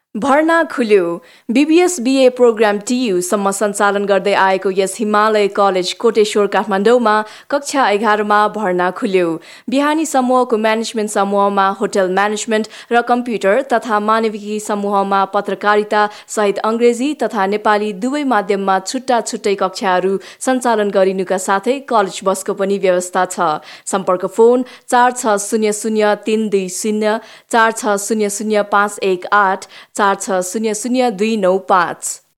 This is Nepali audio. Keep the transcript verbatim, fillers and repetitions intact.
भर्ना खुल्यो। बीबीएस बीए प्रोग्राम टियु सम्म सञ्चालन गर्दै आएको यस हिमालय कलेज कोटेश्वर काठमाडौँमा कक्षा एघारमा भर्ना खुल्यो। बिहानी समूहको म्यानेजमेन्ट समूहमा होटल म्यानेजमेन्ट र कम्प्युटर तथा मानविकी समूहमा पत्रकारिता सहित अङ्ग्रेजी तथा नेपाली दुवै माध्यममा छुट्टा छुट्टै कक्षाहरू सञ्चालन गरिनुका साथै कलेज बसको पनि व्यवस्था छ। सम्पर्क फोन चार छ शून्य शून्य तीन दुई शून्य चार छ शून्य शून्य पाँच एक आठ चार छ शून्य शून्य दुई नौ पाँच।